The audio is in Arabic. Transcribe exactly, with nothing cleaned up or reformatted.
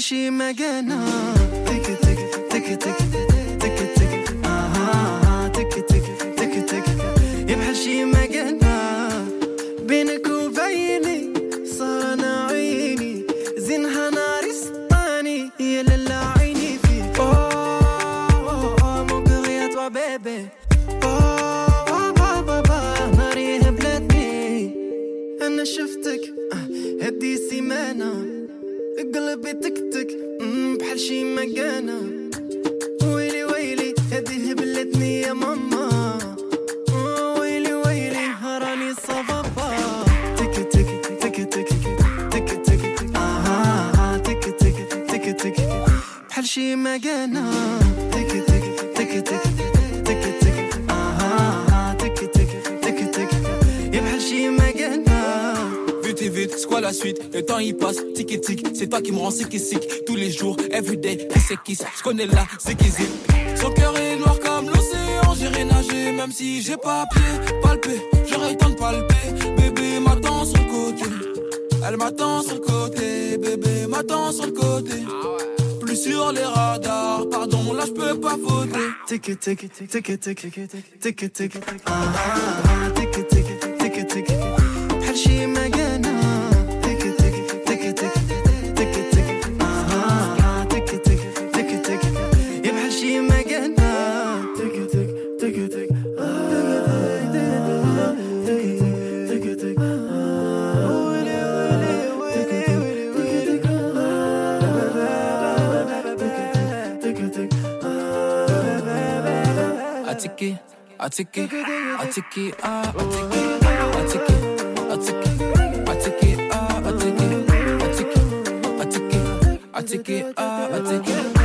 شي مكانة تك تك تك تك تك تك آه تك تك تك تك يا بحال شي مكانة بينك وبيني صار أنا عيني زينها ناري سطاني يا لالا عيني فيك أوه أوه مون كور يا توا بيبي أوه بابا بابا ناري هبلتني أنا شفتك هدي سيمانة قلبي تكتك بحال شي مكانة ويلي ويلي هدي هبلتني يا ماما ويلي ويلي هراني صبابا تك تك تك تك تك تك آه تك تك تك تك بحال شي مكانة تك تك تك تك تك تك آه تك تك تك تك يا بحال شي مكانة. Vite et vite, c'est quoi la suite? Le temps il passe, tic et tic. C'est toi qui me rends sick et sick. Tous les jours, everyday, qui c'est qui c'est? J'connais là, c'est qui c'est. Son cœur est noir comme l'océan. J'irai nager, même si j'ai pas pied. Palper, j'aurais le temps de palper. Bébé m'attend sur le côté. Elle m'attend sur le côté. Bébé m'attend sur le côté. Plus sur les radars, pardon, là j'peux pas voter. Tic tic tic tic tic tic tic ah tic tic tic tic بحال شي مكانة تك تك تك تك تك تك آه تك تك تك تك يا بحال شي مكانة تك تك تك تك آه تك تك تك تك ويلي ويلي ويلي تك تك Atiki, atiki, atiki, ah, atiki, atiki, atiki, atiki, ah, atiki, atiki, atiki, atiki, ah, atiki.